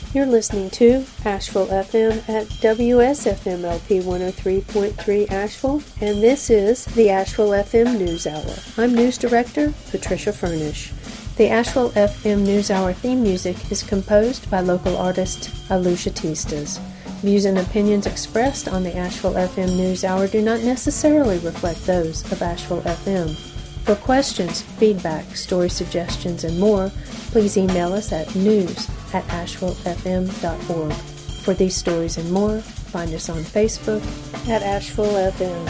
You're listening to Asheville FM at WSFMLP 103.3 Asheville, and this is the Asheville FM News Hour. I'm News Director Patricia Furnish. The Asheville FM News Hour theme music is composed by local artist Alusha Tistas. Views and opinions expressed on the Asheville FM News Hour do not necessarily reflect those of Asheville FM. For questions, feedback, story suggestions, and more, please email us at news@ashevillefm.org. For these stories and more, find us on Facebook at Asheville FM.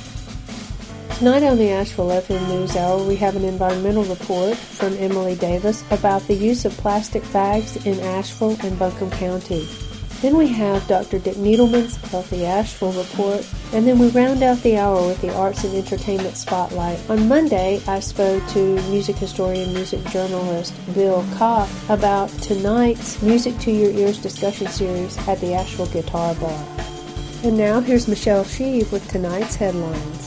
Tonight on the Asheville FM News Hour, we have an environmental report from Emily Davis about the use of plastic bags in Asheville and Buncombe County. Then we have Dr. Dick Needleman's Healthy Asheville report, and then we round out the hour with the Arts and Entertainment Spotlight. On Monday, I spoke to music historian, music journalist Bill Kopp about tonight's Music to Your Ears discussion series at the Asheville Guitar Bar. And now here's Michelle Sheave with tonight's headlines.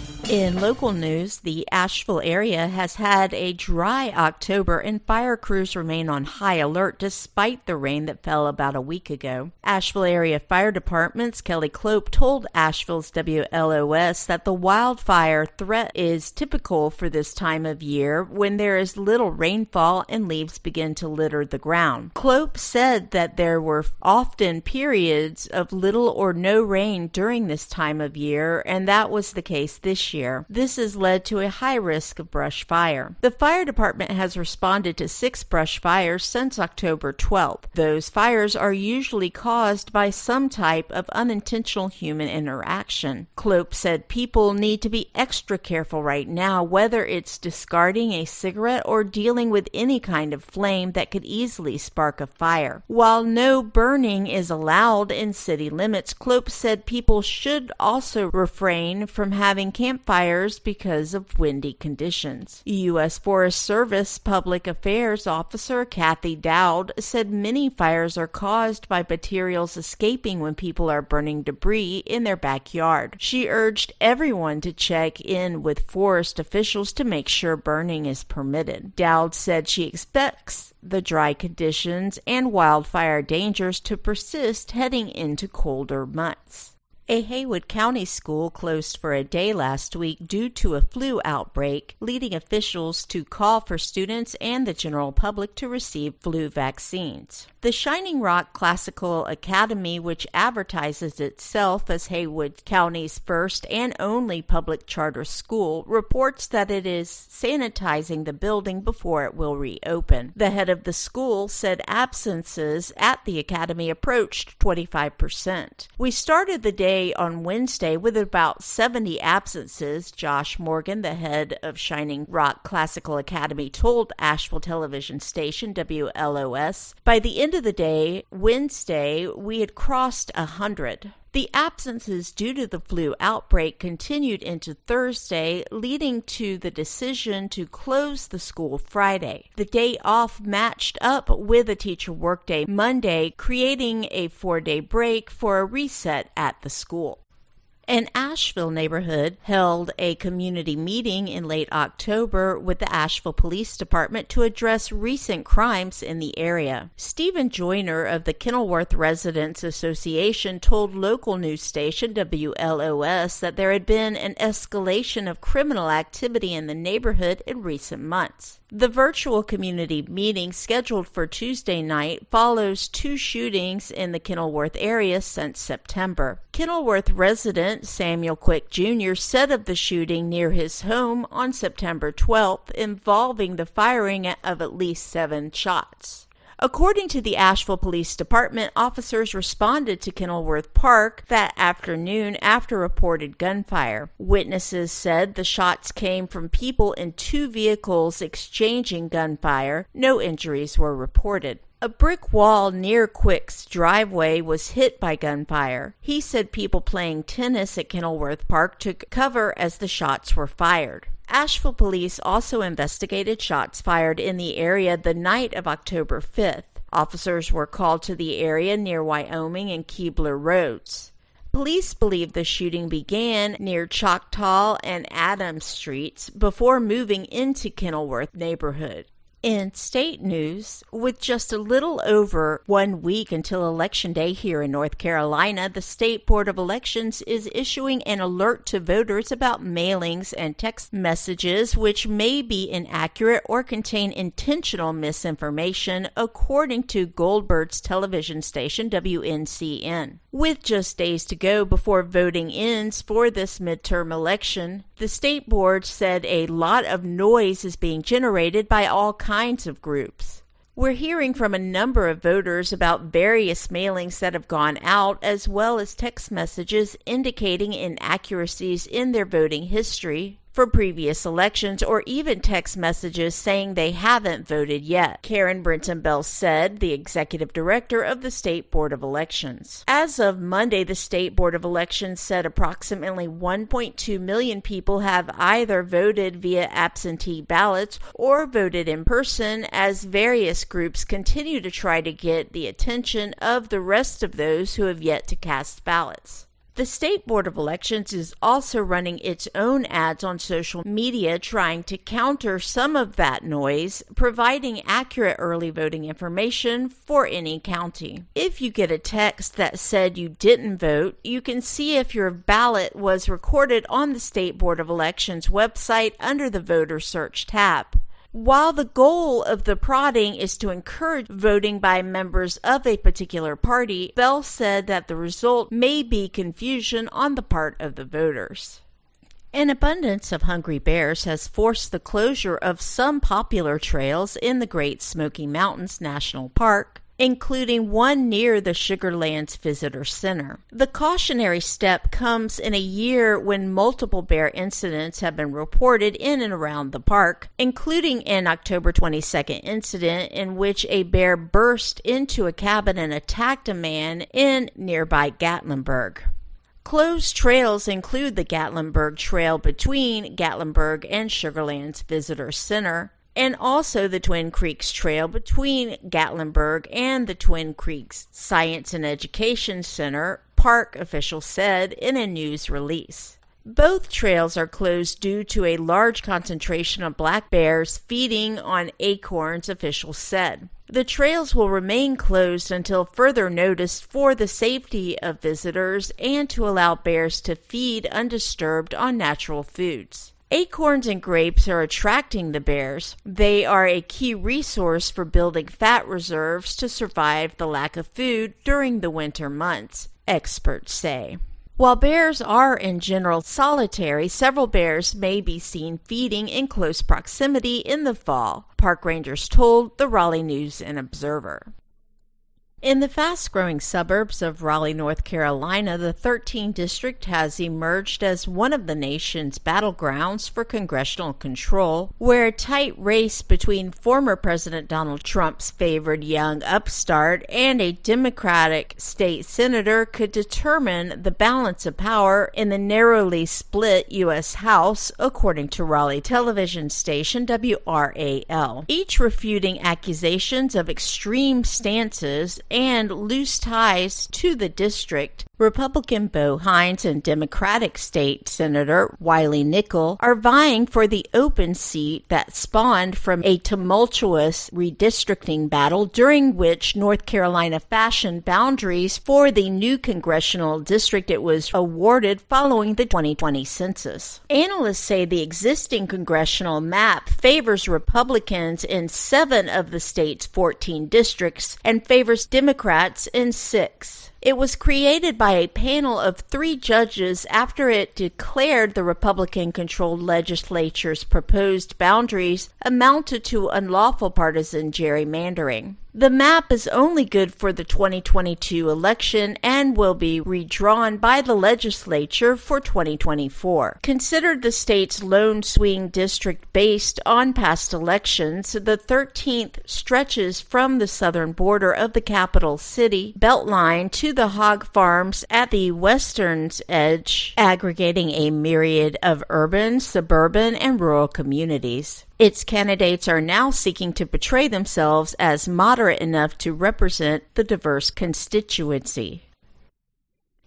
In local news, the Asheville area has had a dry October and fire crews remain on high alert despite the rain that fell about a week ago. Asheville area fire department's Kelly Clope told Asheville's WLOS that the wildfire threat is typical for this time of year when there is little rainfall and leaves begin to litter the ground. Clope said that there were often periods of little or no rain during this time of year, and that was the case this year. This has led to a high risk of brush fire. The fire department has responded to 6 brush fires since October 12th. Those fires are usually caused by some type of unintentional human interaction. Clope said people need to be extra careful right now, whether it's discarding a cigarette or dealing with any kind of flame that could easily spark a fire. While no burning is allowed in city limits, Clope said people should also refrain from having campfires because of windy conditions. U.S. Forest Service Public Affairs Officer Kathy Dowd said many fires are caused by materials escaping when people are burning debris in their backyard. She urged everyone to check in with forest officials to make sure burning is permitted. Dowd said she expects the dry conditions and wildfire dangers to persist heading into colder months. A Haywood County school closed for a day last week due to a flu outbreak, leading officials to call for students and the general public to receive flu vaccines. The Shining Rock Classical Academy, which advertises itself as Haywood County's first and only public charter school, reports that it is sanitizing the building before it will reopen. The head of the school said absences at the academy approached 25%. We started the day on Wednesday with about 70 absences, Josh Morgan, the head of Shining Rock Classical Academy, told Asheville television station WLOS. By the end of the day, Wednesday, we had crossed 100. The absences due to the flu outbreak continued into Thursday, leading to the decision to close the school Friday. The day off matched up with a teacher workday Monday, creating a 4-day break for a reset at the school. An Asheville neighborhood held a community meeting in late October with the Asheville Police Department to address recent crimes in the area. Stephen Joyner of the Kenilworth Residents Association told local news station WLOS that there had been an escalation of criminal activity in the neighborhood in recent months. The virtual community meeting scheduled for Tuesday night follows 2 shootings in the Kenilworth area since September. Kenilworth resident Samuel Quick Jr. said of the shooting near his home on September 12th involving the firing of at least 7 shots. According to the Asheville Police Department, officers responded to Kenilworth Park that afternoon after reported gunfire. Witnesses said the shots came from people in 2 vehicles exchanging gunfire. No injuries were reported. A brick wall near Quick's driveway was hit by gunfire. He said people playing tennis at Kenilworth Park took cover as the shots were fired. Asheville police also investigated shots fired in the area the night of October 5th. Officers were called to the area near Wyoming and Keebler Roads. Police believe the shooting began near Choctaw and Adams Streets before moving into Kenilworth neighborhood. In state news, with just a little over 1 week until Election Day here in North Carolina, the State Board of Elections is issuing an alert to voters about mailings and text messages which may be inaccurate or contain intentional misinformation, according to Goldberg's television station WNCN. With just days to go before voting ends for this midterm election, the state board said a lot of noise is being generated by all kinds of groups. We're hearing from a number of voters about various mailings that have gone out, as well as text messages indicating inaccuracies in their voting history for previous elections, or even text messages saying they haven't voted yet, Karen Brenton Bell said, the executive director of the State Board of Elections. As of Monday, the State Board of Elections said approximately 1.2 million people have either voted via absentee ballots or voted in person, as various groups continue to try to get the attention of the rest of those who have yet to cast ballots. The State Board of Elections is also running its own ads on social media trying to counter some of that noise, providing accurate early voting information for any county. If you get a text that said you didn't vote, you can see if your ballot was recorded on the State Board of Elections website under the Voter Search tab. While the goal of the prodding is to encourage voting by members of a particular party, Bell said that the result may be confusion on the part of the voters. An abundance of hungry bears has forced the closure of some popular trails in the Great Smoky Mountains National Park, including one near the Sugar Lands Visitor Center. The cautionary step comes in a year when multiple bear incidents have been reported in and around the park, including an October 22nd incident in which a bear burst into a cabin and attacked a man in nearby Gatlinburg. Closed trails include the Gatlinburg Trail between Gatlinburg and Sugar Lands Visitor Center, and also the Twin Creeks Trail between Gatlinburg and the Twin Creeks Science and Education Center, park officials said in a news release. Both trails are closed due to a large concentration of black bears feeding on acorns, officials said. The trails will remain closed until further notice for the safety of visitors and to allow bears to feed undisturbed on natural foods. Acorns and grapes are attracting the bears. They are a key resource for building fat reserves to survive the lack of food during the winter months, experts say. While bears are in general solitary, several bears may be seen feeding in close proximity in the fall, park rangers told the Raleigh News and Observer. In the fast-growing suburbs of Raleigh, North Carolina, the 13th District has emerged as one of the nation's battlegrounds for congressional control, where a tight race between former President Donald Trump's favored young upstart and a Democratic state senator could determine the balance of power in the narrowly split U.S. House, according to Raleigh television station WRAL, each refuting accusations of extreme stances and loose ties to the district. Republican Bo Hines and Democratic State Senator Wiley Nickel are vying for the open seat that spawned from a tumultuous redistricting battle during which North Carolina fashioned boundaries for the new congressional district it was awarded following the 2020 census. Analysts say the existing congressional map favors Republicans in 7 of the state's 14 districts and favors Democrats in 6. It was created by a panel of 3 judges after it declared the Republican-controlled legislature's proposed boundaries amounted to unlawful partisan gerrymandering. The map is only good for the 2022 election and will be redrawn by the legislature for 2024. Considered the state's lone swing district based on past elections, the 13th stretches from the southern border of the capital city Beltline to the hog farms at the western's edge, aggregating a myriad of urban, suburban, and rural communities. Its candidates are now seeking to portray themselves as moderate enough to represent the diverse constituency.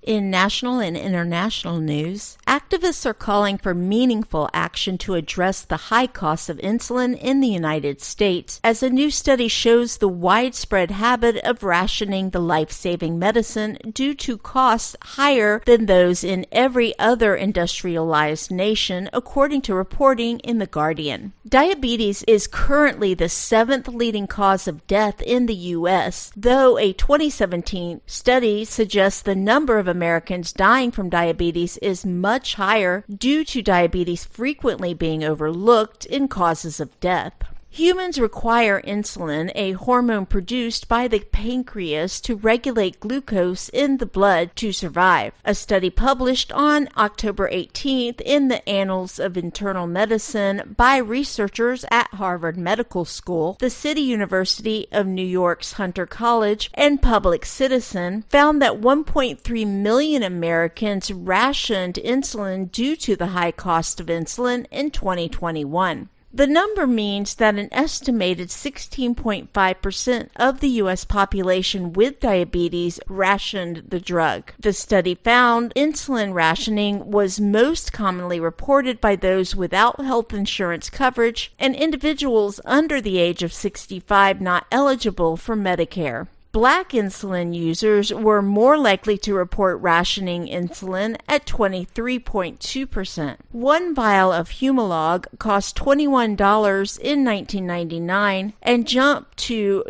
In national and international news, activists are calling for meaningful action to address the high cost of insulin in the United States, as a new study shows the widespread habit of rationing the life-saving medicine due to costs higher than those in every other industrialized nation, according to reporting in The Guardian. Diabetes is currently the 7th leading cause of death in the U.S., though a 2017 study suggests the number of Americans dying from diabetes is much higher due to diabetes frequently being overlooked in causes of death. Humans require insulin, a hormone produced by the pancreas to regulate glucose in the blood to survive. A study published on October 18th in the Annals of Internal Medicine by researchers at Harvard Medical School, the City University of New York's Hunter College, and Public Citizen found that 1.3 million Americans rationed insulin due to the high cost of insulin in 2021. The number means that an estimated 16.5% of the U.S. population with diabetes rationed the drug. The study found insulin rationing was most commonly reported by those without health insurance coverage and individuals under the age of 65 not eligible for Medicare. Black insulin users were more likely to report rationing insulin at 23.2%. One vial of Humalog cost $21 in 1999 and jumped to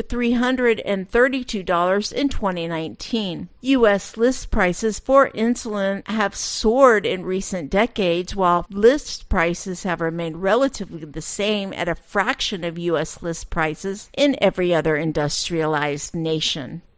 $332 in 2019. U.S. list prices for insulin have soared in recent decades, while list prices have remained relatively the same at a fraction of U.S. list prices in every other industrialized nation.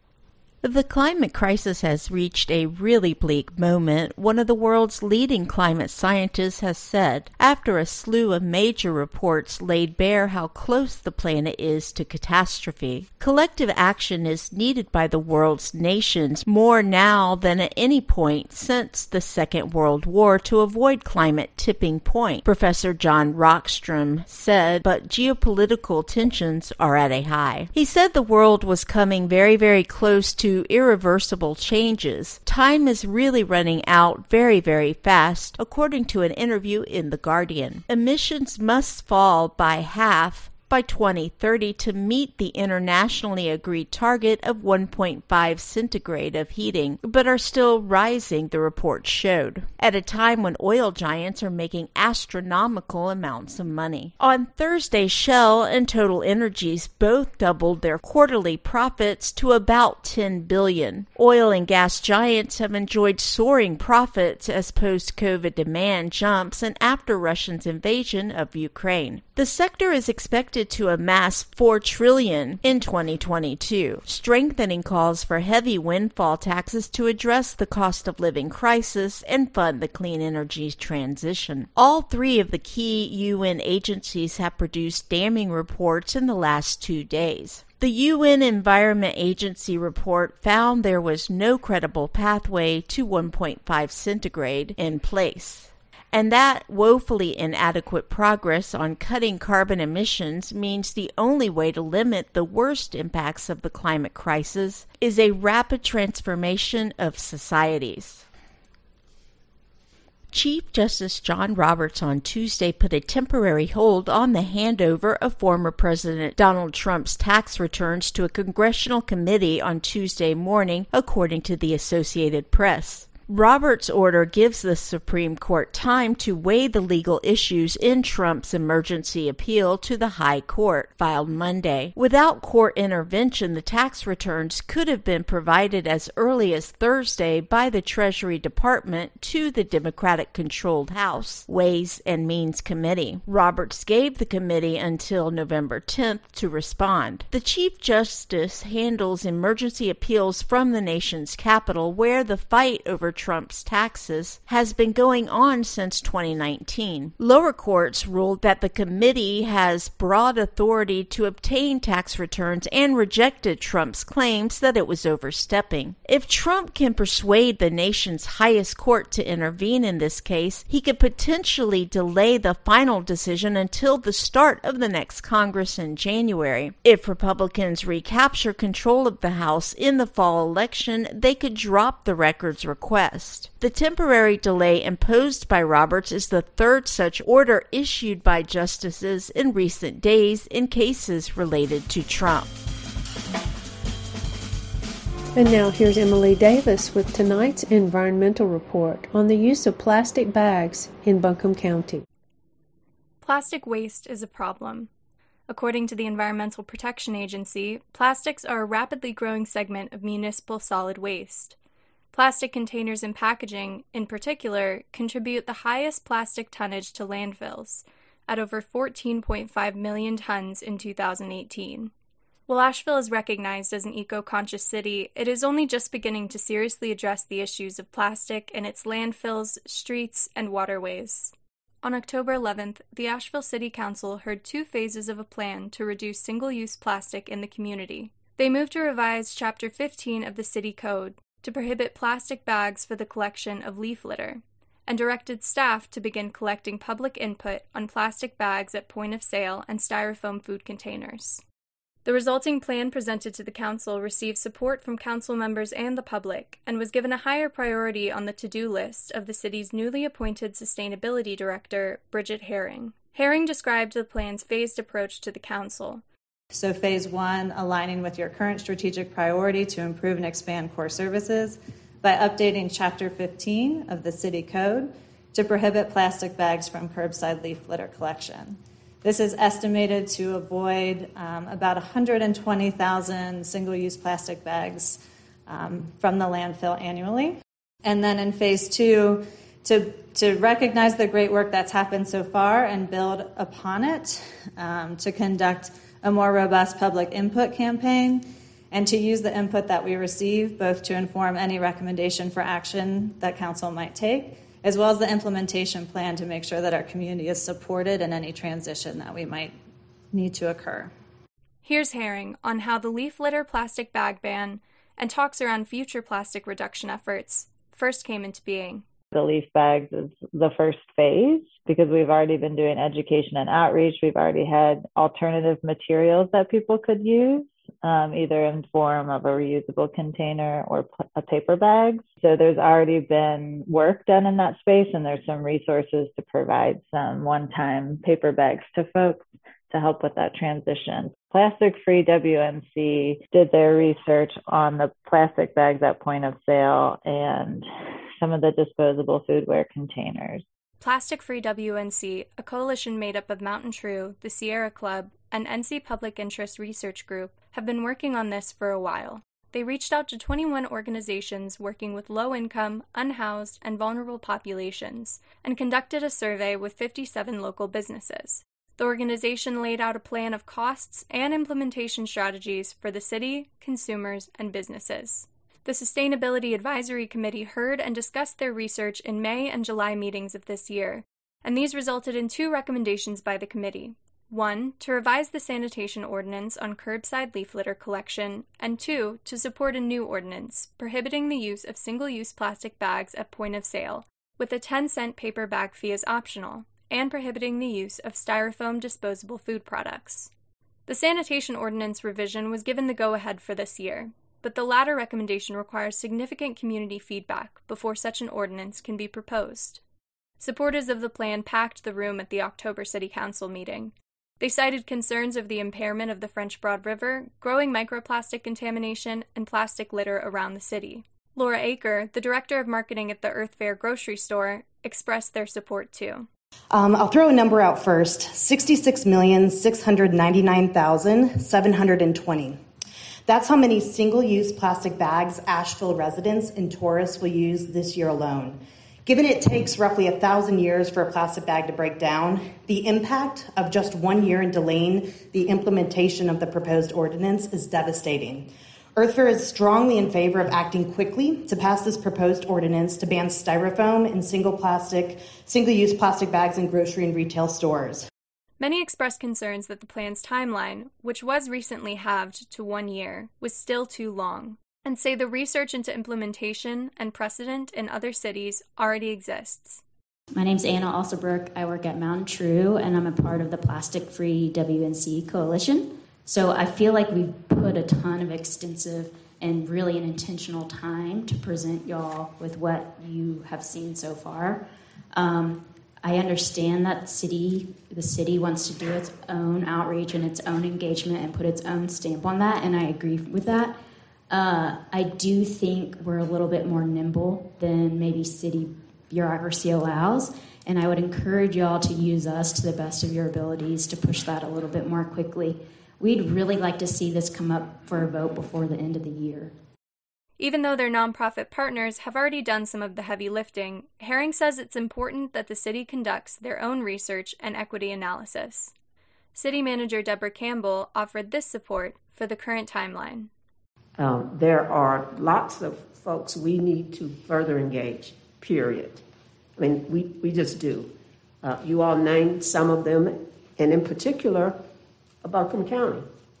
The climate crisis has reached a really bleak moment, one of the world's leading climate scientists has said, after a slew of major reports laid bare how close the planet is to catastrophe. Collective action is needed by the world's nations more now than at any point since the Second World War to avoid climate tipping point, Professor John Rockstrom said, but geopolitical tensions are at a high. He said the world was coming very, very close to irreversible changes. Time is really running out very, very fast, according to an interview in The Guardian. Emissions must fall by half by 2030 to meet the internationally agreed target of 1.5 centigrade of heating, but are still rising, the report showed, at a time when oil giants are making astronomical amounts of money. On Thursday, Shell and Total Energies both doubled their quarterly profits to about $10 billion. Oil and gas giants have enjoyed soaring profits as post-COVID demand jumps and after Russia's invasion of Ukraine. The sector is expected to amass $4 trillion in 2022, strengthening calls for heavy windfall taxes to address the cost of living crisis and fund the clean energy transition. All three of the key UN agencies have produced damning reports in the last 2 days. The UN Environment Agency report found there was no credible pathway to 1.5 centigrade in place. And that woefully inadequate progress on cutting carbon emissions means the only way to limit the worst impacts of the climate crisis is a rapid transformation of societies. Chief Justice John Roberts on Tuesday put a temporary hold on the handover of former President Donald Trump's tax returns to a congressional committee on Tuesday morning, according to the Associated Press. Roberts' order gives the Supreme Court time to weigh the legal issues in Trump's emergency appeal to the High Court, filed Monday. Without court intervention, the tax returns could have been provided as early as Thursday by the Treasury Department to the Democratic-controlled House Ways and Means Committee. Roberts gave the committee until November 10th to respond. The Chief Justice handles emergency appeals from the nation's capital, where the fight over Trump's taxes has been going on since 2019. Lower courts ruled that the committee has broad authority to obtain tax returns and rejected Trump's claims that it was overstepping. If Trump can persuade the nation's highest court to intervene in this case, he could potentially delay the final decision until the start of the next Congress in January. If Republicans recapture control of the House in the fall election, they could drop the record's request request. The temporary delay imposed by Roberts is the third such order issued by justices in recent days in cases related to Trump. And now here's Emily Davis with tonight's environmental report on the use of plastic bags in Buncombe County. Plastic waste is a problem. According to the Environmental Protection Agency, plastics are a rapidly growing segment of municipal solid waste. Plastic containers and packaging, in particular, contribute the highest plastic tonnage to landfills, at over 14.5 million tons in 2018. While Asheville is recognized as an eco-conscious city, it is only just beginning to seriously address the issues of plastic in its landfills, streets, and waterways. On October 11th, the Asheville City Council heard 2 phases of a plan to reduce single-use plastic in the community. They moved to revise Chapter 15 of the City Code to prohibit plastic bags for the collection of leaf litter, and directed staff to begin collecting public input on plastic bags at point of sale and styrofoam food containers. The resulting plan presented to the council received support from council members and the public, and was given a higher priority on the to-do list of the city's newly appointed sustainability director, Bridget Herring. Herring described the plan's phased approach to the council. So phase 1, aligning with your current strategic priority to improve and expand core services by updating Chapter 15 of the City Code to prohibit plastic bags from curbside leaf litter collection. This is estimated to avoid about 120,000 single-use plastic bags from the landfill annually. And then in phase 2, to recognize the great work that's happened so far and build upon it, to conduct a more robust public input campaign, and to use the input that we receive both to inform any recommendation for action that council might take, as well as the implementation plan to make sure that our community is supported in any transition that we might need to occur. Here's Herring on how the leaf litter plastic bag ban and talks around future plastic reduction efforts first came into being. The leaf bags is the first phase because we've already been doing education and outreach. We've already had alternative materials that people could use, either in form of a reusable container or a paper bag. So there's already been work done in that space, and there's some resources to provide some one-time paper bags to folks to help with that transition. Plastic Free WNC did their research on the plastic bags at point of sale and some of the disposable foodware containers. Plastic Free WNC, a coalition made up of Mountain True, the Sierra Club, and NC Public Interest Research Group, have been working on this for a while. They reached out to 21 organizations working with low-income, unhoused, and vulnerable populations, and conducted a survey with 57 local businesses. The organization laid out a plan of costs and implementation strategies for the city, consumers, and businesses. The Sustainability Advisory Committee heard and discussed their research in May and July meetings of this year, and these resulted in 2 recommendations by the committee. 1, to revise the sanitation ordinance on curbside leaf litter collection, and 2, to support a new ordinance prohibiting the use of single-use plastic bags at point of sale, with a 10-cent paper bag fee as optional, and prohibiting the use of styrofoam disposable food products. The sanitation ordinance revision was given the go-ahead for this year, but the latter recommendation requires significant community feedback before such an ordinance can be proposed. Supporters of the plan packed the room at the October City Council meeting. They cited concerns of the impairment of the French Broad River, growing microplastic contamination, and plastic litter around the city. Laura Aker, the director of marketing at the Earth Fare grocery store, expressed their support too. I'll throw a number out first, 66,699,720. That's how many single-use plastic bags Asheville residents and tourists will use this year alone. Given it takes roughly 1,000 years for a plastic bag to break down, the impact of just 1 year in delaying the implementation of the proposed ordinance is devastating. Earth Fare is strongly in favor of acting quickly to pass this proposed ordinance to ban styrofoam and single-use plastic bags in grocery and retail stores. Many expressed concerns that the plan's timeline, which was recently halved to 1 year, was still too long, and say the research into implementation and precedent in other cities already exists. My name's Anna Alsobrook. I work at Mountain True, and I'm a part of the Plastic Free WNC Coalition. So I feel like we put a ton of extensive and really an intentional time to present y'all with what you have seen so far. I understand that the city wants to do its own outreach and its own engagement and put its own stamp on that, and I agree with that. I do think we're a little bit more nimble than maybe city bureaucracy allows, and I would encourage y'all to use us to the best of your abilities to push that a little bit more quickly. We'd really like to see this come up for a vote before the end of the year. Even though their nonprofit partners have already done some of the heavy lifting, Herring says it's important that the city conducts their own research and equity analysis. City Manager Deborah Campbell offered this support for the current timeline. There are lots of folks we need to further engage, period. I mean, we just do. You all named some of them, and in particular, Buncombe County.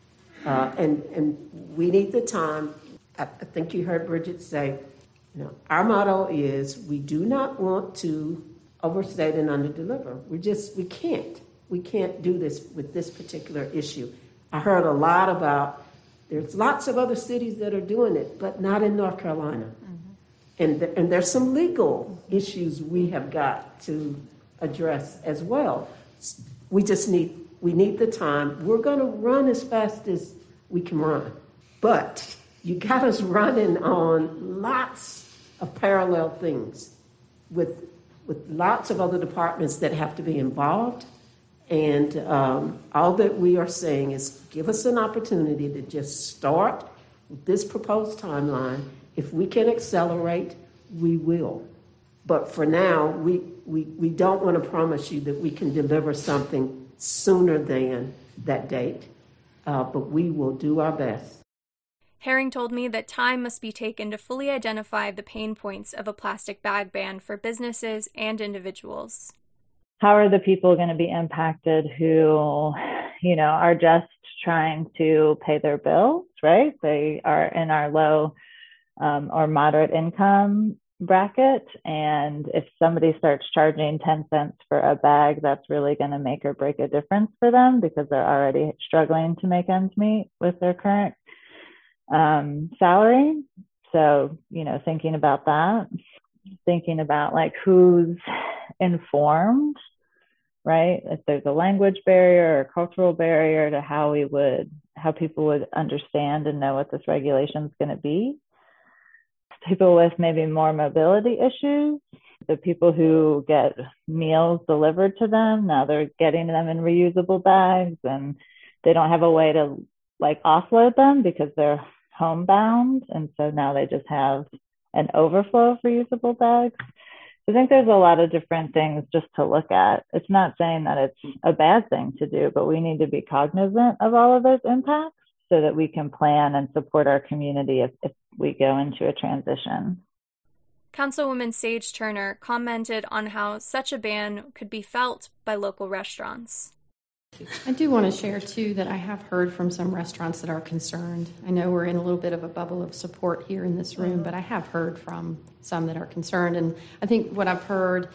And we need the time. I think you heard Bridget say, our motto is we do not want to overstate and underdeliver. We can't. We can't do this with this particular issue. I heard a lot about, there's lots of other cities that are doing it, but not in North Carolina. Mm-hmm. And there's some legal issues we have got to address as well. We need the time. We're going to run as fast as we can run, but you got us running on lots of parallel things with lots of other departments that have to be involved. And all that we are saying is give us an opportunity to just start with this proposed timeline. If we can accelerate, we will. But for now, we don't want to promise you that we can deliver something sooner than that date, but we will do our best. Herring told me that time must be taken to fully identify the pain points of a plastic bag ban for businesses and individuals. How are the people going to be impacted who, are just trying to pay their bills, right? They are in our low or moderate income bracket. And if somebody starts charging 10 cents for a bag, that's really going to make or break a difference for them because they're already struggling to make ends meet with their current salary. So, thinking about that, thinking about who's informed, right? If there's a language barrier or a cultural barrier to how people would understand and know what this regulation is going to be. People with maybe more mobility issues, the people who get meals delivered to them, now they're getting them in reusable bags and they don't have a way to offload them because they're homebound. And so now they just have an overflow of reusable bags. I think there's a lot of different things just to look at. It's not saying that it's a bad thing to do, but we need to be cognizant of all of those impacts so that we can plan and support our community if we go into a transition. Councilwoman Sage Turner commented on how such a ban could be felt by local restaurants. I do want to share, too, that I have heard from some restaurants that are concerned. I know we're in a little bit of a bubble of support here in this room, but I have heard from some that are concerned. And I think what I've heard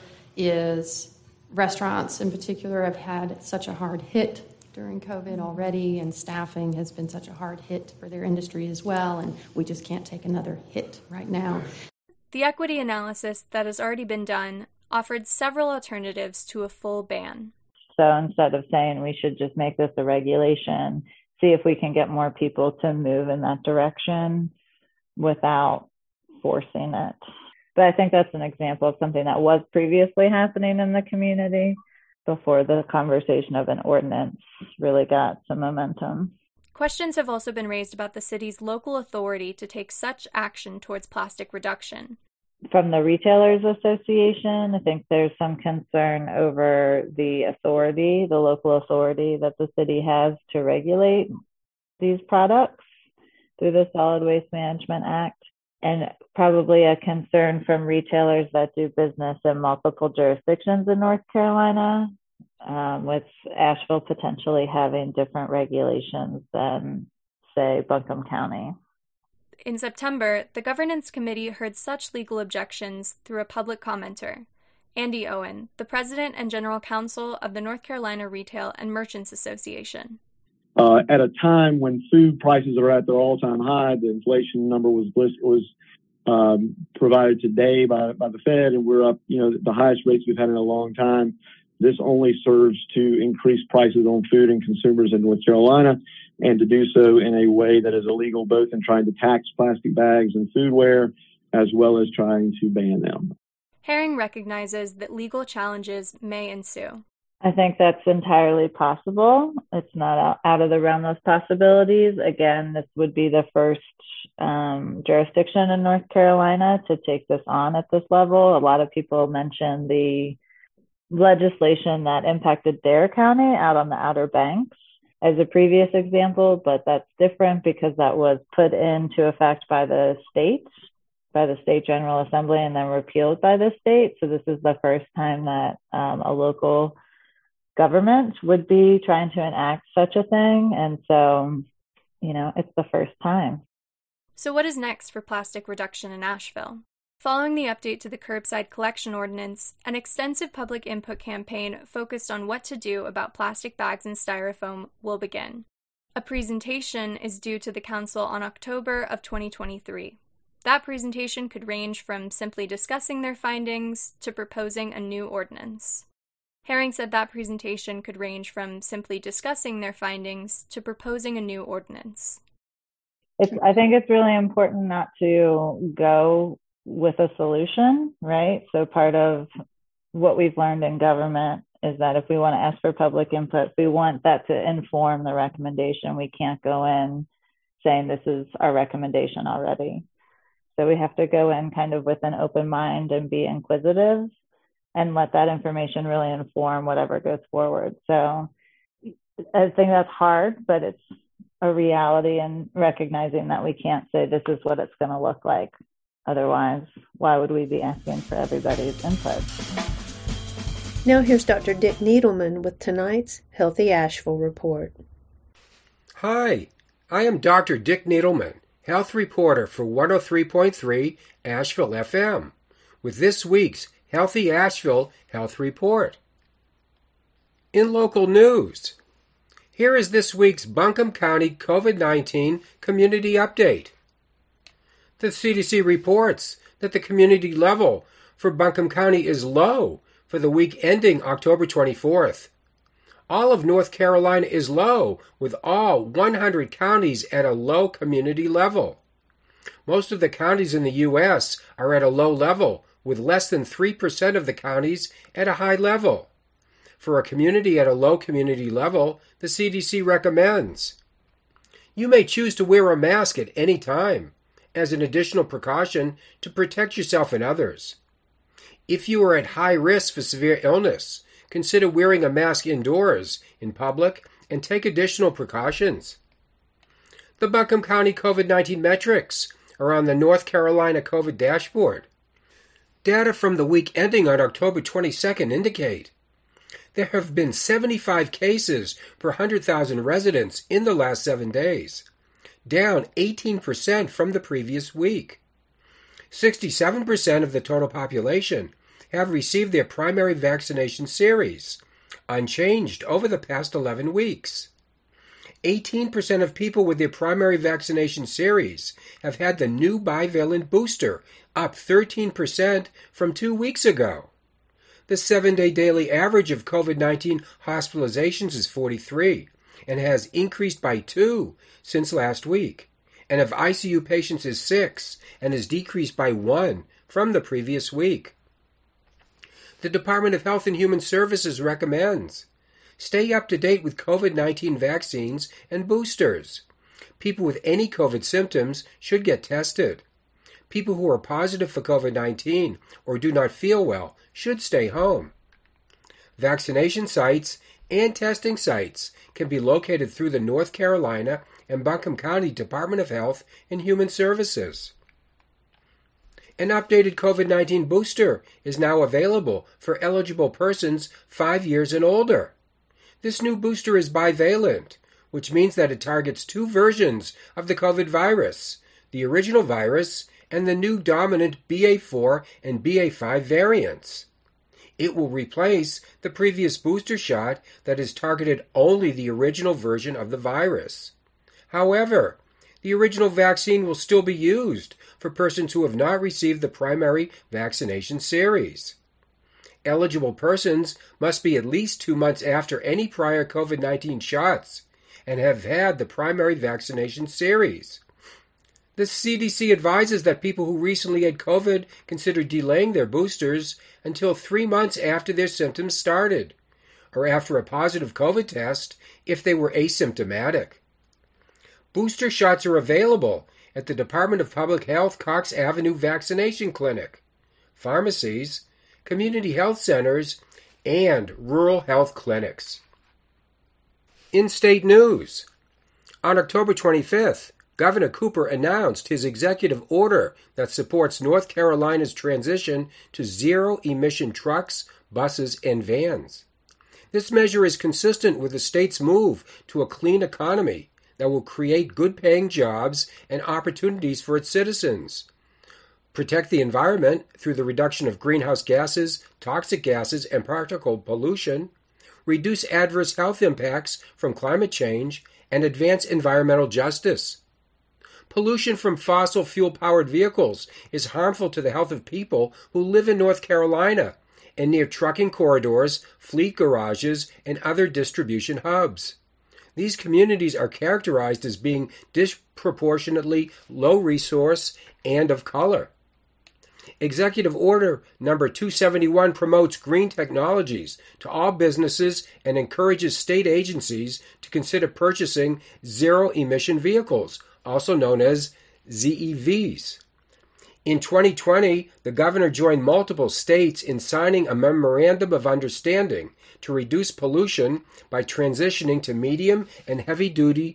is restaurants in particular have had such a hard hit during COVID already, and staffing has been such a hard hit for their industry as well, and we just can't take another hit right now. The equity analysis that has already been done offered several alternatives to a full ban. So instead of saying we should just make this a regulation, see if we can get more people to move in that direction without forcing it. But I think that's an example of something that was previously happening in the community before the conversation of an ordinance really got some momentum. Questions have also been raised about the city's local authority to take such action towards plastic reduction. From the Retailers Association, I think there's some concern over the authority, the local authority that the city has to regulate these products through the Solid Waste Management Act, and probably a concern from retailers that do business in multiple jurisdictions in North Carolina, with Asheville potentially having different regulations than, say, Buncombe County. In September, the Governance Committee heard such legal objections through a public commenter. Andy Owen, the President and General Counsel of the North Carolina Retail and Merchants Association. at a time when food prices are at their all-time high. The inflation number was provided today by the Fed, and we're up, the highest rates we've had in a long time. This only serves to increase prices on food and consumers in North Carolina, and to do so in a way that is illegal, both in trying to tax plastic bags and foodware, as well as trying to ban them. Herring recognizes that legal challenges may ensue. I think that's entirely possible. It's not out of the realm of possibilities. Again, this would be the first jurisdiction in North Carolina to take this on at this level. A lot of people mention the legislation that impacted Dare County out on the Outer Banks as a previous example, but that's different because that was put into effect by the state General Assembly, and then repealed by the state. So this is the first time that a local government would be trying to enact such a thing. And so, it's the first time. So what is next for plastic reduction in Asheville? Following the update to the curbside collection ordinance, an extensive public input campaign focused on what to do about plastic bags and styrofoam will begin. A presentation is due to the council on October of 2023. That presentation could range from simply discussing their findings to proposing a new ordinance. Herring said that presentation could range from simply discussing their findings to proposing a new ordinance. I think it's really important not to go with a solution, right? So part of what we've learned in government is that if we want to ask for public input, we want that to inform the recommendation. We can't go in saying this is our recommendation already. So we have to go in kind of with an open mind and be inquisitive and let that information really inform whatever goes forward. So I think that's hard, but it's a reality, and recognizing that we can't say this is what it's going to look like. Otherwise, why would we be asking for everybody's input? Now here's Dr. Dick Needleman with tonight's Healthy Asheville Report. Hi, I am Dr. Dick Needleman, health reporter for 103.3 Asheville FM, with this week's Healthy Asheville Health Report. In local news, here is this week's Buncombe County COVID-19 Community Update. The CDC reports that the community level for Buncombe County is low for the week ending October 24th. All of North Carolina is low, with all 100 counties at a low community level. Most of the counties in the U.S. are at a low level, with less than 3% of the counties at a high level. For a community at a low community level, the CDC recommends: you may choose to wear a mask at any time, as an additional precaution to protect yourself and others. If you are at high risk for severe illness, consider wearing a mask indoors, in public, and take additional precautions. The Buncombe County COVID-19 metrics are on the North Carolina COVID dashboard. Data from the week ending on October 22nd indicate there have been 75 cases per 100,000 residents in the last 7 days, down 18% from the previous week. 67% of the total population have received their primary vaccination series, unchanged over the past 11 weeks. 18% of people with their primary vaccination series have had the new bivalent booster, up 13% from 2 weeks ago. The 7-day daily average of COVID-19 hospitalizations is 43 and has increased by 2 since last week, and of ICU patients is 6 and has decreased by 1 from the previous week. The Department of Health and Human Services recommends: stay up to date with COVID-19 vaccines and boosters. People with any COVID symptoms should get tested. People who are positive for COVID-19 or do not feel well should stay home. Vaccination sites and testing sites can be located through the North Carolina and Buncombe County Department of Health and Human Services. An updated COVID-19 booster is now available for eligible persons 5 years and older. This new booster is bivalent, which means that it targets 2 versions of the COVID virus, the original virus and the new dominant BA4 and BA5 variants. It will replace the previous booster shot that is targeted only the original version of the virus. However, the original vaccine will still be used for persons who have not received the primary vaccination series. Eligible persons must be at least 2 months after any prior COVID-19 shots and have had the primary vaccination series. The CDC advises that people who recently had COVID consider delaying their boosters until 3 months after their symptoms started, or after a positive COVID test if they were asymptomatic. Booster shots are available at the Department of Public Health Cox Avenue Vaccination Clinic, pharmacies, community health centers, and rural health clinics. In-state news. On October 25th, Governor Cooper announced his executive order that supports North Carolina's transition to zero-emission trucks, buses, and vans. This measure is consistent with the state's move to a clean economy that will create good-paying jobs and opportunities for its citizens, protect the environment through the reduction of greenhouse gases, toxic gases, and particle pollution, reduce adverse health impacts from climate change, and advance environmental justice. Pollution from fossil fuel-powered vehicles is harmful to the health of people who live in North Carolina and near trucking corridors, fleet garages, and other distribution hubs. These communities are characterized as being disproportionately low resource and of color. Executive Order Number 271 promotes green technologies to all businesses and encourages state agencies to consider purchasing zero-emission vehicles, also known as ZEVs. In 2020, the governor joined multiple states in signing a memorandum of understanding to reduce pollution by transitioning to medium and heavy-duty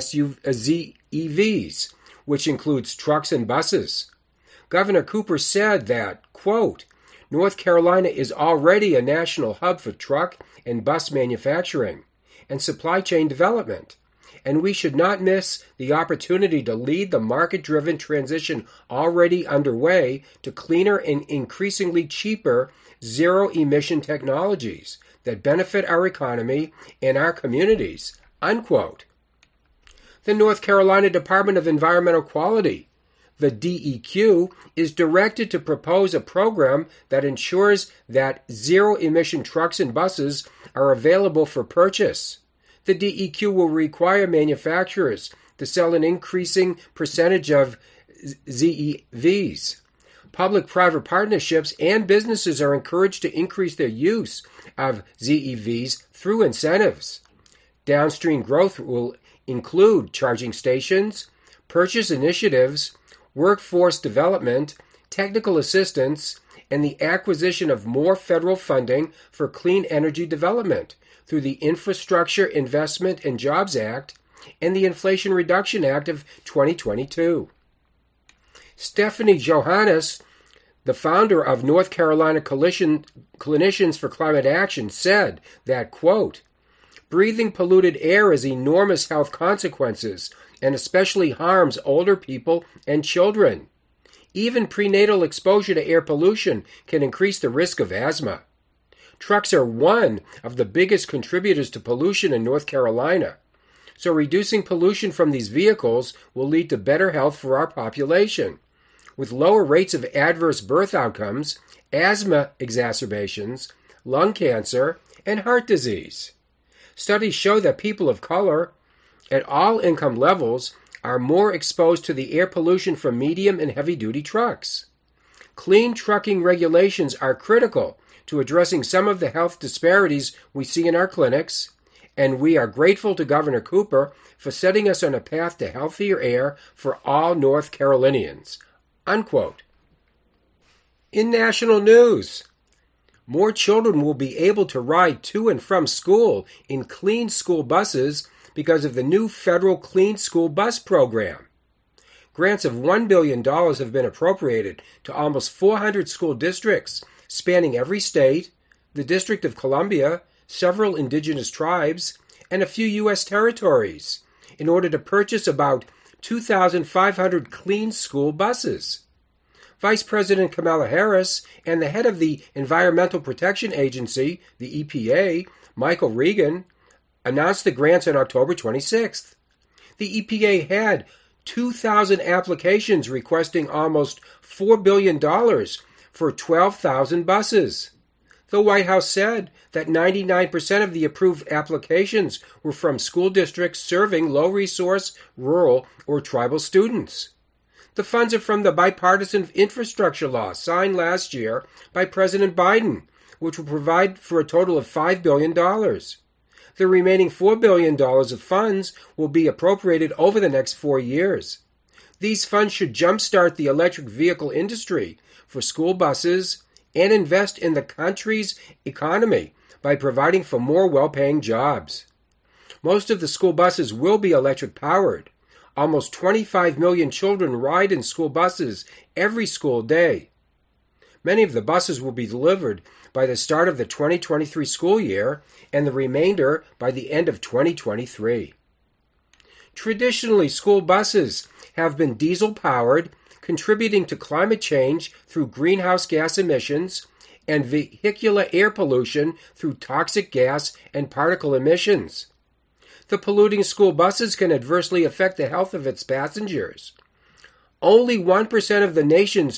ZEVs, which includes trucks and buses. Governor Cooper said that, quote, North Carolina is already a national hub for truck and bus manufacturing and supply chain development, and we should not miss the opportunity to lead the market-driven transition already underway to cleaner and increasingly cheaper zero-emission technologies that benefit our economy and our communities, unquote. The North Carolina Department of Environmental Quality, the DEQ, is directed to propose a program that ensures that zero-emission trucks and buses are available for purchase. The DEQ will require manufacturers to sell an increasing percentage of ZEVs. Public-private partnerships and businesses are encouraged to increase their use of ZEVs through incentives. Downstream growth will include charging stations, purchase initiatives, workforce development, technical assistance, and the acquisition of more federal funding for clean energy development through the Infrastructure Investment and Jobs Act and the Inflation Reduction Act of 2022. Stephanie Johannes, the founder of North Carolina Clinicians for Climate Action, said that, quote, breathing polluted air has enormous health consequences and especially harms older people and children. Even prenatal exposure to air pollution can increase the risk of asthma. Trucks are one of the biggest contributors to pollution in North Carolina, so reducing pollution from these vehicles will lead to better health for our population, with lower rates of adverse birth outcomes, asthma exacerbations, lung cancer, and heart disease. Studies show that people of color at all income levels are more exposed to the air pollution from medium and heavy-duty trucks. Clean trucking regulations are critical to addressing some of the health disparities we see in our clinics, and we are grateful to Governor Cooper for setting us on a path to healthier air for all North Carolinians, unquote. In national news, more children will be able to ride to and from school in clean school buses because of the new federal Clean School Bus Program. Grants of $1 billion have been appropriated to almost 400 school districts spanning every state, the District of Columbia, several indigenous tribes, and a few U.S. territories in order to purchase about 2,500 clean school buses. Vice President Kamala Harris and the head of the Environmental Protection Agency, the EPA, Michael Regan, announced the grants on October 26th. The EPA had 2,000 applications requesting almost $4 billion for 12,000 buses. The White House said that 99% of the approved applications were from school districts serving low-resource, rural, or tribal students. The funds are from the bipartisan infrastructure law signed last year by President Biden, which will provide for a total of $5 billion. The remaining $4 billion of funds will be appropriated over the next 4 years. These funds should jumpstart the electric vehicle industry for school buses and invest in the country's economy by providing for more well-paying jobs. Most of the school buses will be electric-powered. Almost 25 million children ride in school buses every school day. Many of the buses will be delivered by the start of the 2023 school year and the remainder by the end of 2023. Traditionally, school buses have been diesel-powered, contributing to climate change through greenhouse gas emissions and vehicular air pollution through toxic gas and particle emissions. The polluting school buses can adversely affect the health of its passengers. Only 1% of the nation's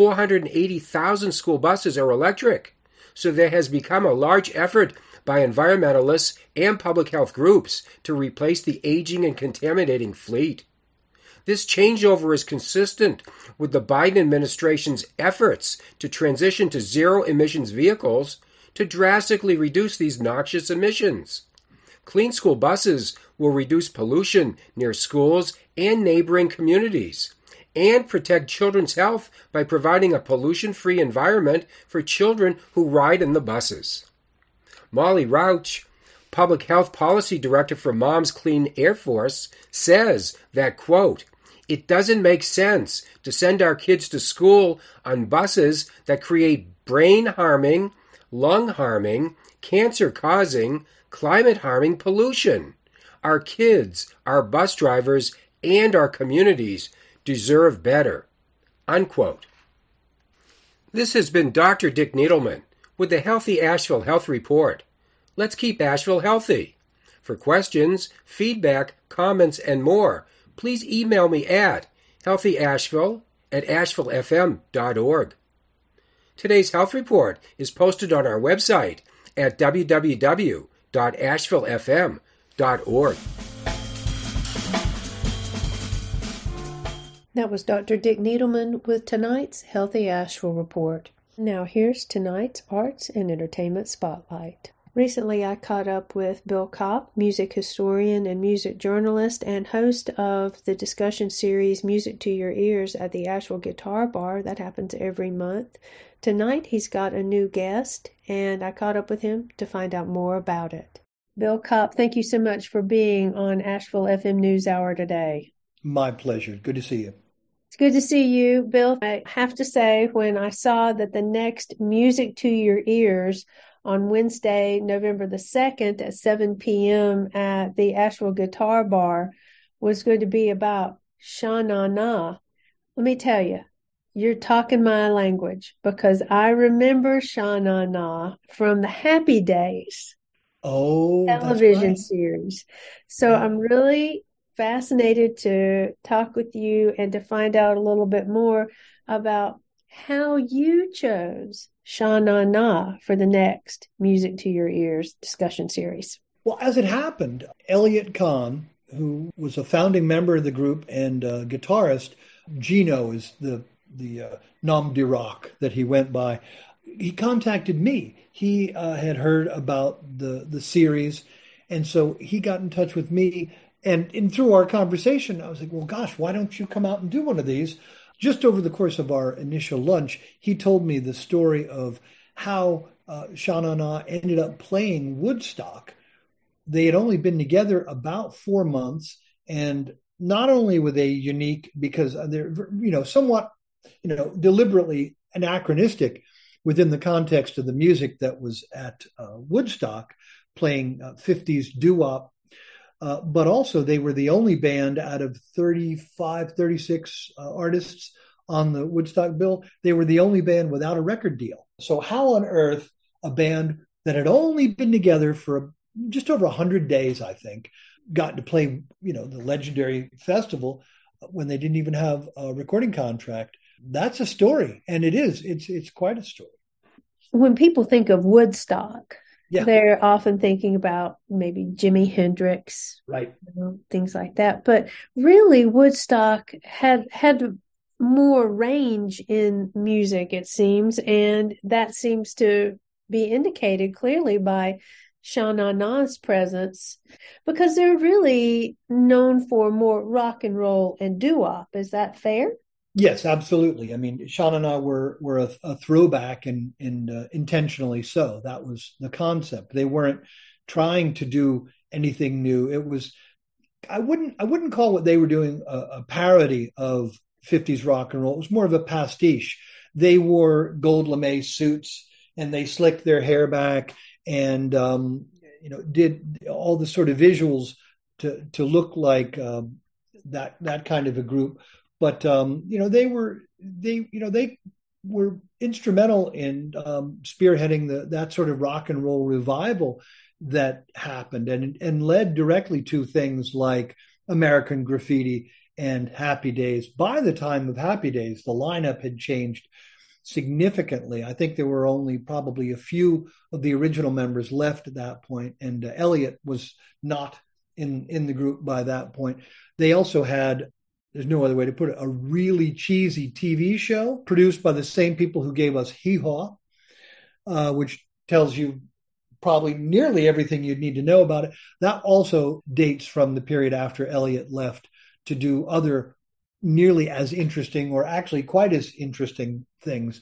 480,000 school buses are electric, so there has become a large effort by environmentalists and public health groups to replace the aging and contaminating fleet. This changeover is consistent with the Biden administration's efforts to transition to zero-emissions vehicles to drastically reduce these noxious emissions. Clean school buses will reduce pollution near schools and neighboring communities and protect children's health by providing a pollution-free environment for children who ride in the buses. Molly Rauch, Public Health Policy Director for Moms Clean Air Force, says that, quote, "It doesn't make sense to send our kids to school on buses that create brain-harming, lung-harming, cancer-causing, climate-harming pollution. Our kids, our bus drivers, and our communities deserve better." Unquote. This has been Dr. Dick Needleman with the Healthy Asheville Health Report. Let's keep Asheville healthy. For questions, feedback, comments, and more, please email me at healthyasheville@ashevillefm.org. Today's health report is posted on our website at www.ashevillefm.org. That was Dr. Dick Needleman with tonight's Healthy Asheville Report. Now here's tonight's Arts and Entertainment Spotlight. Recently, I caught up with Bill Kopp, music historian and music journalist and host of the discussion series Music to Your Ears at the Asheville Guitar Bar. That happens every month. Tonight, he's got a new guest, and I caught up with him to find out more about it. Bill Kopp, thank you so much for being on Asheville FM News Hour today. My pleasure. Good to see you. It's good to see you, Bill. I have to say, when I saw that the next Music to Your Ears on Wednesday, November the 2nd at 7 p.m. at the Asheville Guitar Bar was going to be about Sha Na Na, let me tell you, you're talking my language, because I remember Sha Na Na from the Happy Days television series. So I'm really fascinated to talk with you and to find out a little bit more about how you chose Sha Na Na for the next Music to Your Ears discussion series. Well, as it happened, Elliot Kahn, who was a founding member of the group and guitarist, Gino is the nom de rock that he went by. He contacted me. He had heard about the series, and so he got in touch with me. And through our conversation, I was like, well, gosh, why don't you come out and do one of these? Just over the course of our initial lunch, he told me the story of how Sha Na Na ended up playing Woodstock. They had only been together about 4 months, and not only were they unique because they're, somewhat, deliberately anachronistic within the context of the music that was at Woodstock, playing 50s doo-wop. But also they were the only band out of 36 artists on the Woodstock bill, they were the only band without a record deal. So how on earth a band that had only been together for just over 100 days, I think, got to play, the legendary festival when they didn't even have a recording contract? That's a story, and it is. It's quite a story. When people think of Woodstock, they're often thinking about maybe Jimi Hendrix, right? Things like that. But really, Woodstock had more range in music, it seems, and that seems to be indicated clearly by Sha Na Na's presence, because they're really known for more rock and roll and doo-wop. Is that fair? Yes, absolutely. I mean, Sha Na Na were a throwback, and intentionally so. That was the concept. They weren't trying to do anything new. It was, I wouldn't call what they were doing a parody of 50s rock and roll. It was more of a pastiche. They wore gold lame suits, and they slicked their hair back, and did all the sort of visuals to look like that kind of a group. But they were instrumental in spearheading that sort of rock and roll revival that happened, and led directly to things like American Graffiti and Happy Days. By the time of Happy Days, the lineup had changed significantly. I think there were only probably a few of the original members left at that point, and Elliott was not in the group by that point. They also had, there's no other way to put it, a really cheesy TV show produced by the same people who gave us Hee Haw, which tells you probably nearly everything you'd need to know about it. That also dates from the period after Elliott left to do other nearly as interesting, or actually quite as interesting, things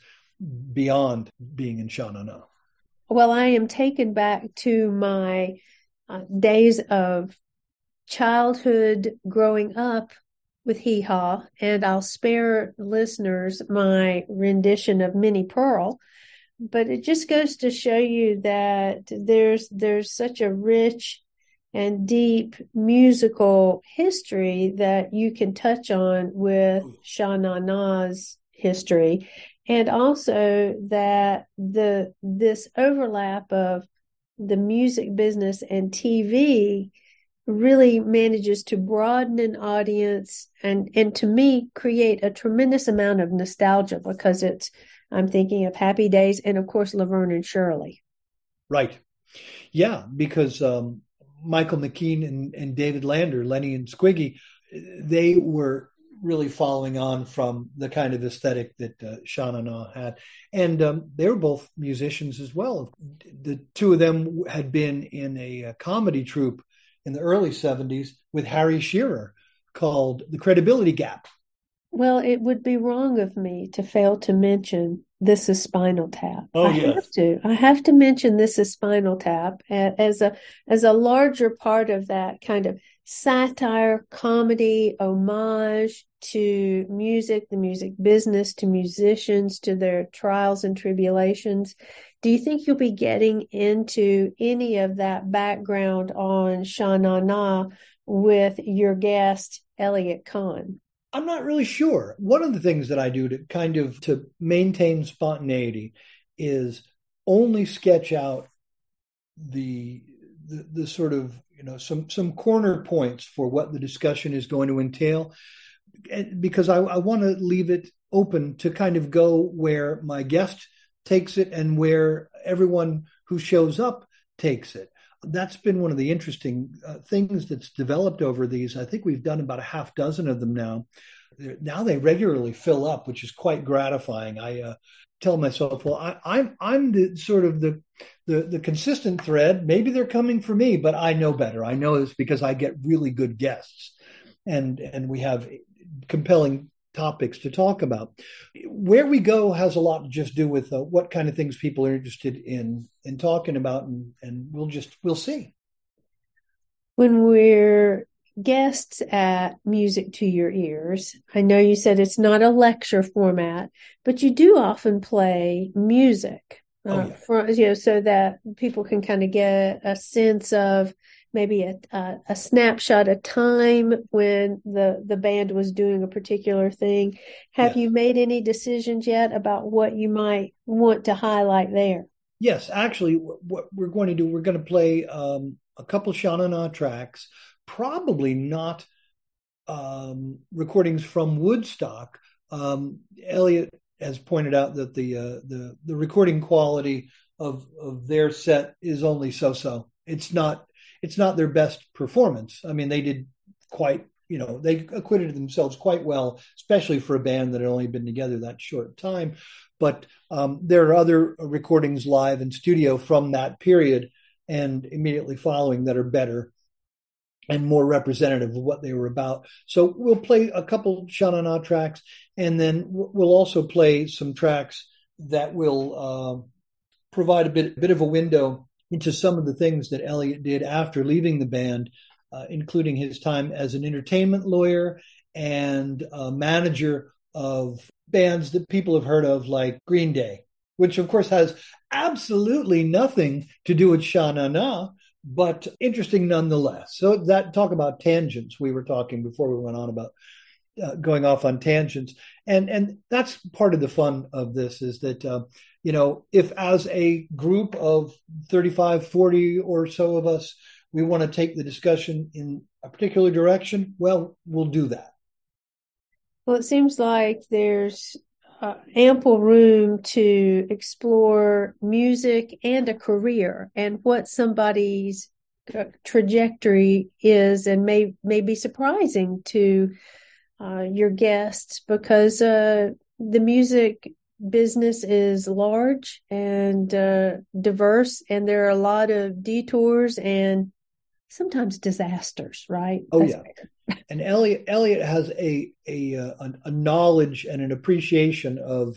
beyond being in Sha Na Na. Well, I am taken back to my days of childhood growing up with Hee Haw, and I'll spare listeners my rendition of Minnie Pearl, but it just goes to show you that there's such a rich and deep musical history that you can touch on with Sha Na Na's history, and also that this overlap of the music business and TV really manages to broaden an audience and to me create a tremendous amount of nostalgia, because I'm thinking of Happy Days and of course Laverne and Shirley. Right. Yeah, because Michael McKean and David Lander, Lenny and Squiggy, they were really following on from the kind of aesthetic that Sha Na Na had. And they were both musicians as well. The two of them had been in a comedy troupe in the early 70s with Harry Shearer called The Credibility Gap. Well, it would be wrong of me to fail to mention This Is Spinal Tap. Oh, yes. I have to mention This Is Spinal Tap as a larger part of that kind of satire, comedy, homage to music, the music business, to musicians, to their trials and tribulations. Do you think you'll be getting into any of that background on Sha Na Na with your guest, Elliott Kahn? I'm not really sure. One of the things that I do to maintain spontaneity is only sketch out the sort of, some corner points for what the discussion is going to entail, because I want to leave it open to kind of go where my guest takes it and where everyone who shows up takes it. That's been one of the interesting things that's developed over these. I think we've done about a half dozen of them now. Now they regularly fill up, which is quite gratifying. I tell myself, well, I'm the sort of the consistent thread. Maybe they're coming for me, but I know better. I know this because I get really good guests, and we have compelling topics to talk about. Where we go has a lot to just do with what kind of things people are interested in talking about, and we'll see. When we're guests at Music to Your Ears, I know you said it's not a lecture format, but you do often play music, so that people can kind of get a sense of maybe a snapshot of time when the band was doing a particular thing. Have you made any decisions yet about what you might want to highlight there? Yes, actually, what we're going to do, we're going to play a couple Sha Na Na tracks, probably not recordings from Woodstock. Elliot has pointed out that the recording quality of their set is only so-so. It's not their best performance. I mean, they did quite, they acquitted themselves quite well, especially for a band that had only been together that short time. But there are other recordings live in studio from that period and immediately following that are better and more representative of what they were about. So we'll play a couple Sha Na Na tracks, and then we'll also play some tracks that will provide a bit of a window into some of the things that Elliot did after leaving the band, including his time as an entertainment lawyer and manager of bands that people have heard of, like Green Day, which of course has absolutely nothing to do with Sha Na Na, but interesting nonetheless. So that, talk about tangents, we were talking before we went on about going off on tangents. And that's part of the fun of this, is that, if as a group of 35, 40 or so of us, we want to take the discussion in a particular direction, well, we'll do that. Well, it seems like there's ample room to explore music and a career and what somebody's trajectory is, and may be surprising to your guests, because the music business is large and diverse, and there are a lot of detours and sometimes disasters, right? Oh, yeah. And Elliot has a knowledge and an appreciation of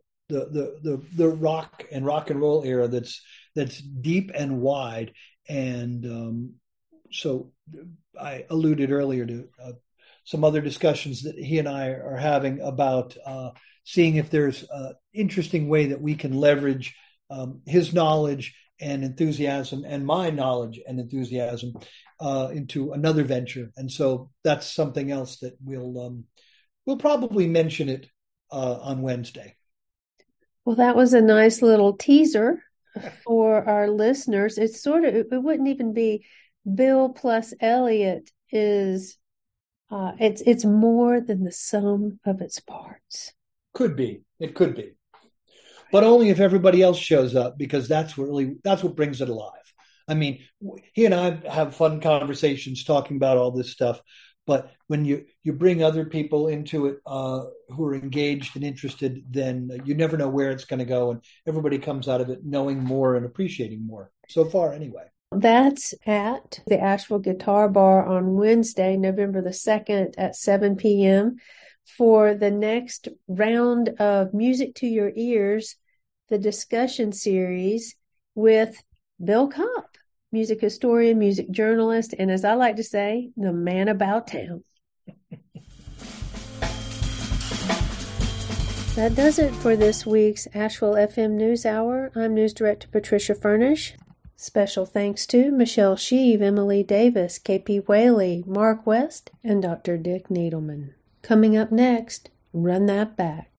the rock and roll era that's deep and wide. And so I alluded earlier to some other discussions that he and I are having about seeing if there's an interesting way that we can leverage his knowledge and enthusiasm and my knowledge and enthusiasm into another venture. And so that's something else that we'll probably mention it on Wednesday. Well, that was a nice little teaser for our listeners. It's it wouldn't even be Bill plus Elliot is it's more than the sum of its parts. It could be. But only if everybody else shows up, because that's what brings it alive. I mean, he and I have fun conversations talking about all this stuff, but when you bring other people into it who are engaged and interested, then you never know where it's going to go, and everybody comes out of it knowing more and appreciating more. So far, anyway. That's at the Asheville Guitar Bar on Wednesday, November the 2nd at 7 p.m. for the next round of Music to Your Ears, the discussion series with Bill Kopp, music historian, music journalist, and as I like to say, the man about town. That does it for this week's Asheville FM News Hour. I'm News Director Patricia Furnish. Special thanks to Michelle Sheave, Emily Davis, KP Whaley, Mark West, and Dr. Dick Needleman. Coming up next, Run That Back.